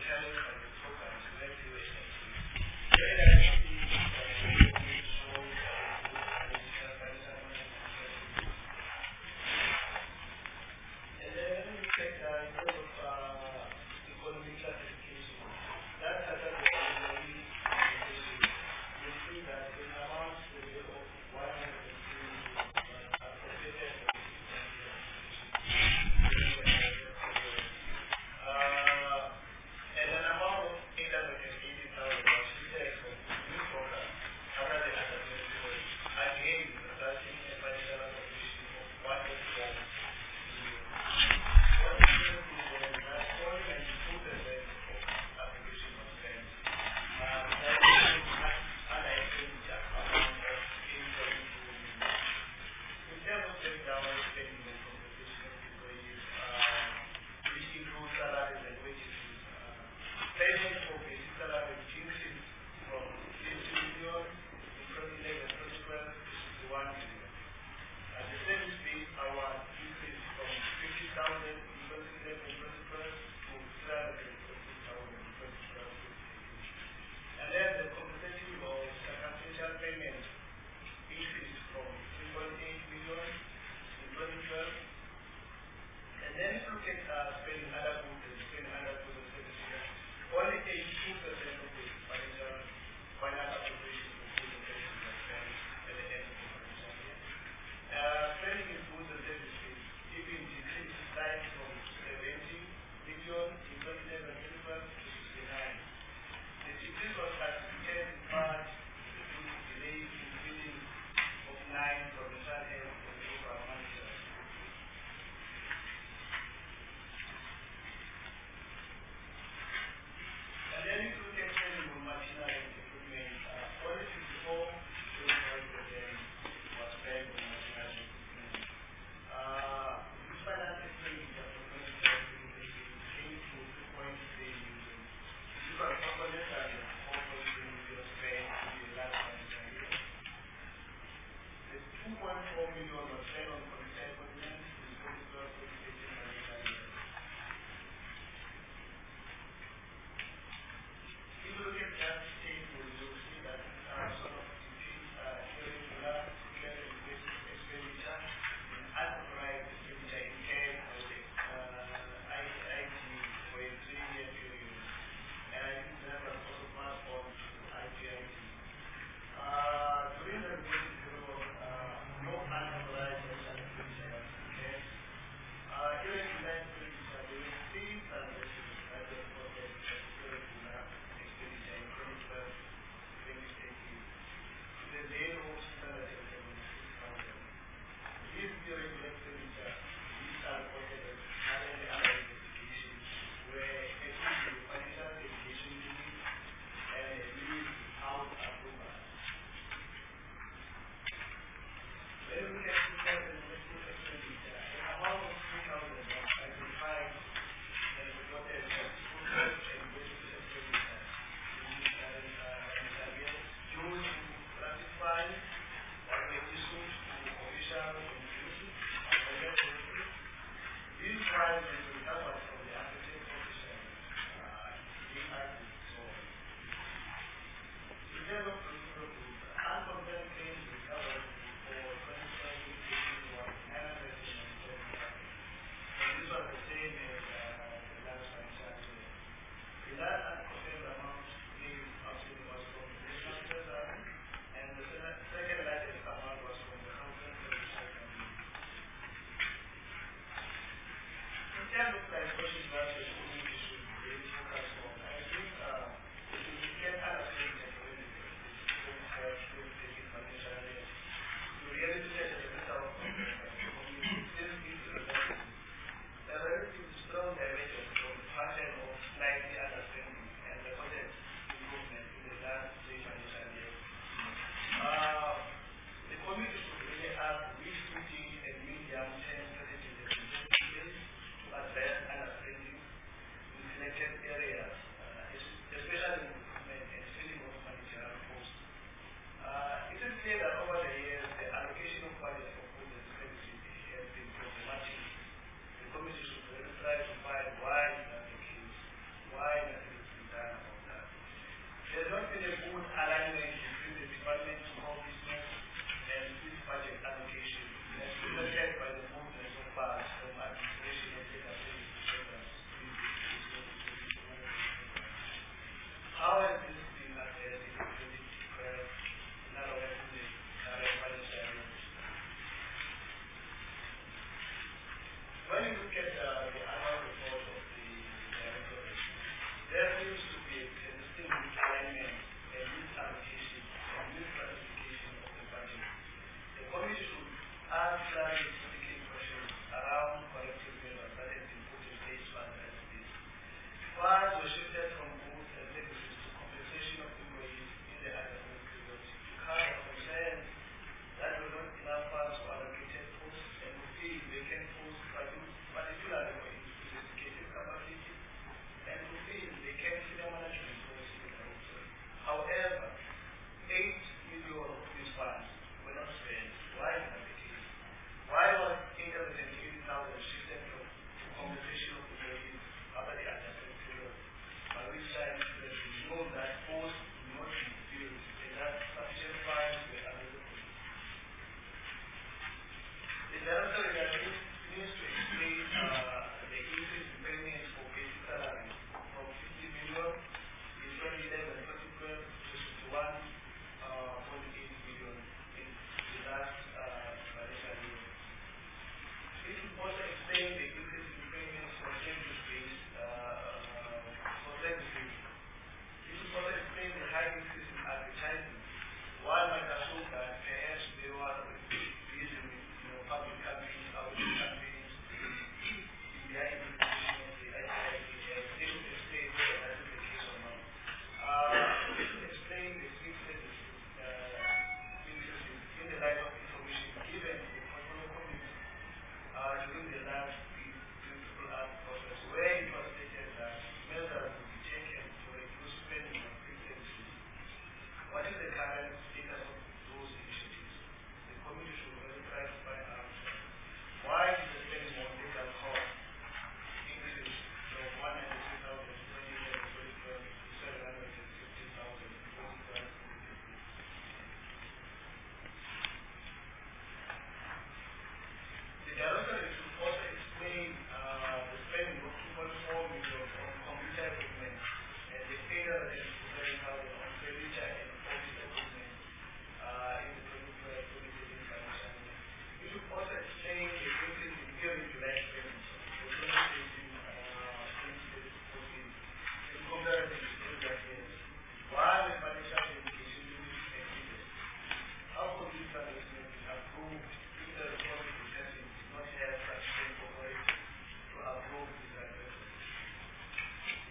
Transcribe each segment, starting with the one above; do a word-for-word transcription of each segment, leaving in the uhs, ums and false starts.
And then I'm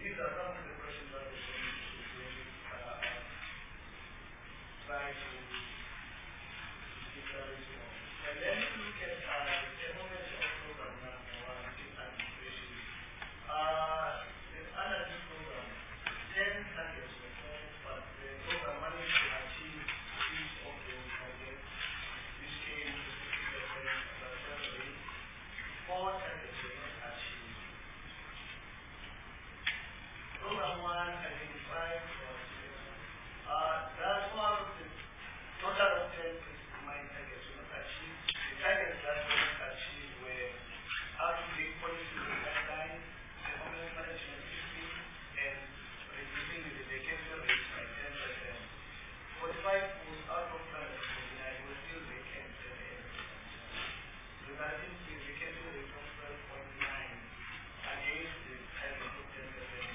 these are some of the questions that we're going to uh, try to declare this one. And then look at uh, the performance of program now for administration. Uh, the under this program, ten targets were set, but the program managed to achieve each of those targets, which came to fifty percent successfully. Four targets were not achieved. Program one identified was uh, that's one of the total of ten predetermined targets were not achieved. The targets that were not achieved were up-to-date policy guidelines, performance management system, and reducing the vacancy rate by ten percent. forty-five was out of plan and was still vacant at the end of the year. Regarding the vacancy rate of twelve point nine against the target of ten percent.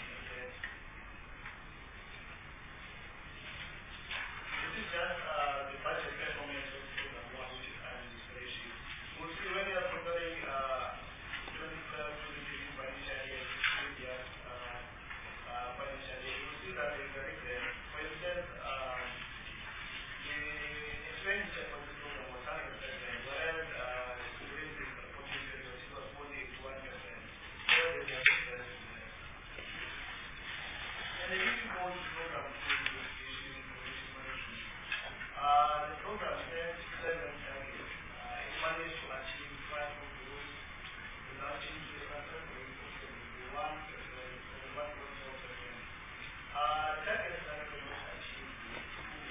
This is just uh, the budget performance of program one, which is administration. We'll see when you are comparing uh, twenty twelve to the financial year, previous uh, uh, financial year. You'll see that there is a difference. For instance, um, the expenditure for the program was one hundred percent, whereas uh, during the reporting period it was only eighty-one percent. So there is a difference there. And the issue for the program is the issue in policy management. Uh, the program set seven targets. Uh, it managed to achieve five of those, resulting in a success rate of seventy-one percent, seventy-one point four percent. Uh, the targets that were not achieved were two.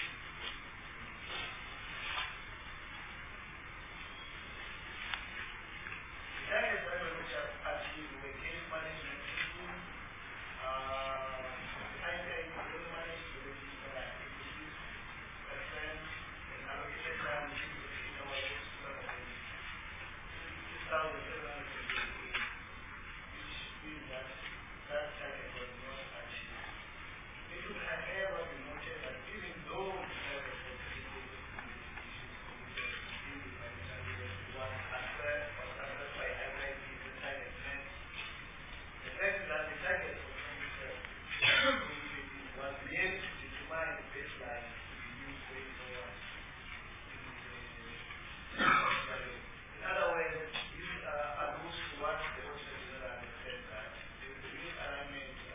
The targets that were not achieved were case management system. Uh, the I T I only managed to register eighty-six percent and allocated time to eight hours six thousand seven hundred eighty-eight, which means that that target was not achieved. It would have ever been noted that even though the target was achieved, in the financial year was assessed or assessed by I T I the target met. The fact is that the target for twenty twelve was made to determine the baseline to be used going forward. In other words, this uh, alludes to what the Auditor General has said that the misalignment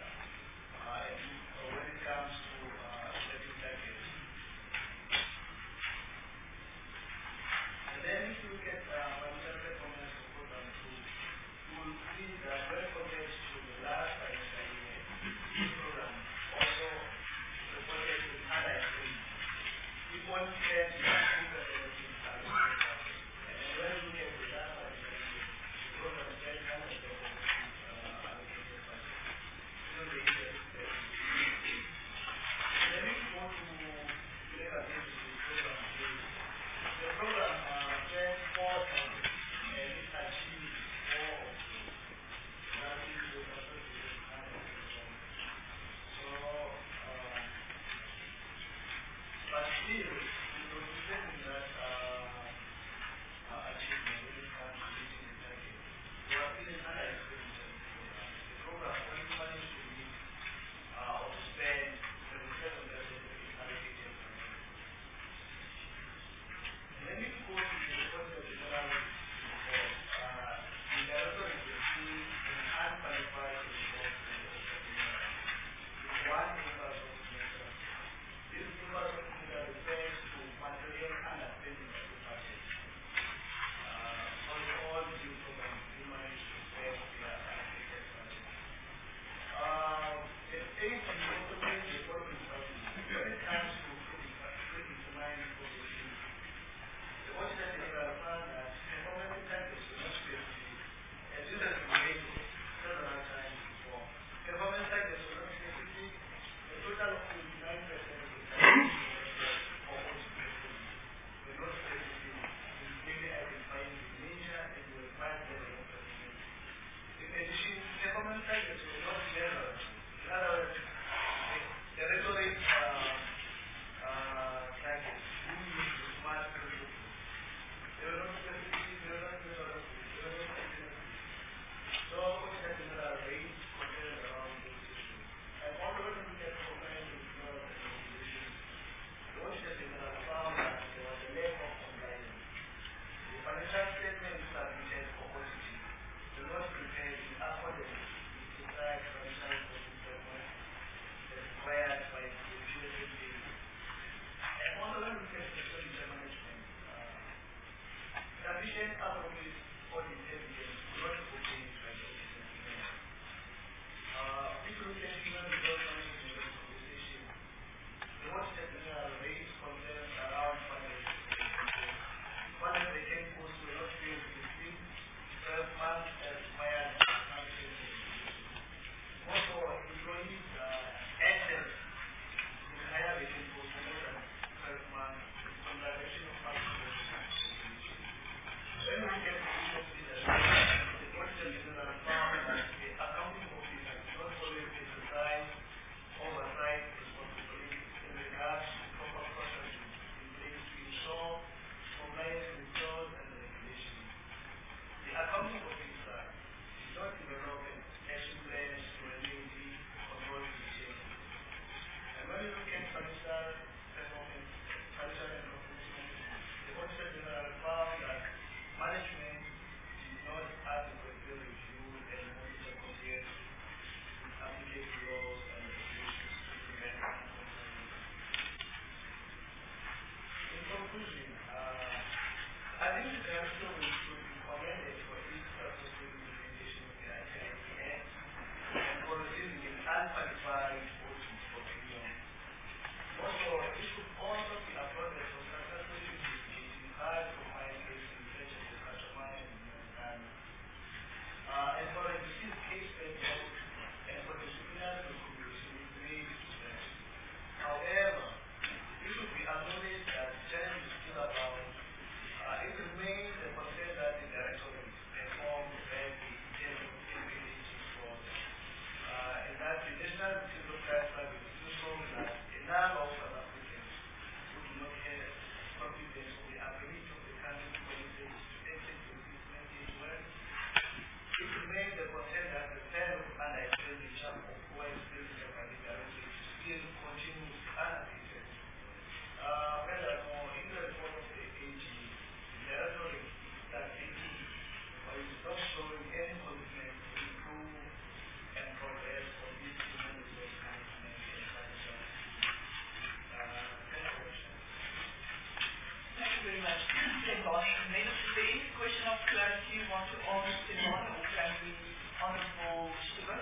some of when things are running directly still continues unabated. Uh, furthermore, in the report of the A G, there are no that A G or is not showing any commitment to improve and progress on this human resource management and culture. Uh, any questions? Thank you very much, Stefan. Is there any question of clarity you want to ask Stefan, or can we, Honourable Stewart?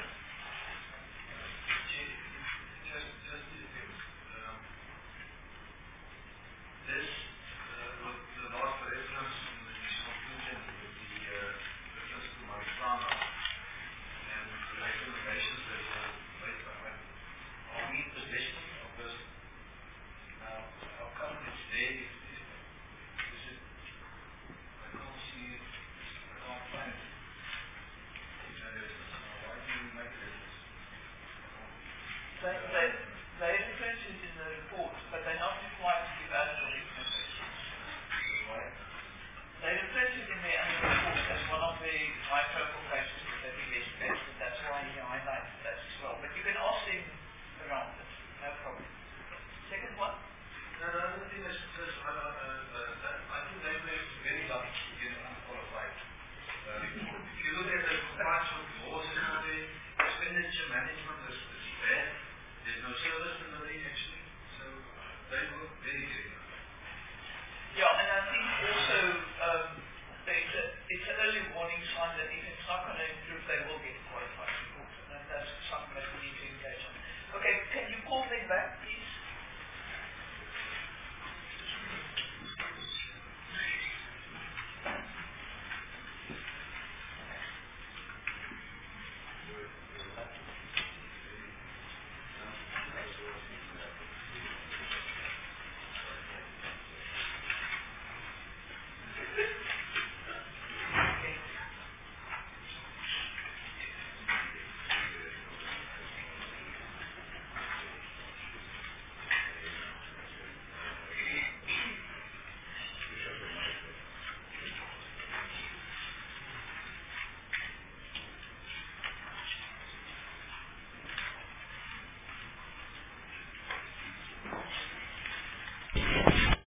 Just, just two things. Um, this, uh, with the last reference in the conclusion with the uh, reference to Marikana and the recommendations that were made by him, are we in possession of this? Now, how come it's there? If, if, is it, I can't see it, I can't find it. It's a reference. Now, why do we make a reference? They, they, they refer to it in the report, but they're not required to give us the recommendation. Why? They refer to it in their annual report as one of the high focal cases that they've investigated. That's why he highlighted that as well. But you can ask them around it, no problem. Second one? No, the other thing is, is uh, uh, uh, I think they were very lucky to get an unqualified uh, report. If you look at the compliance with laws and all the expenditure management is, is bad. There's no service delivery actually. So uh, they work very, very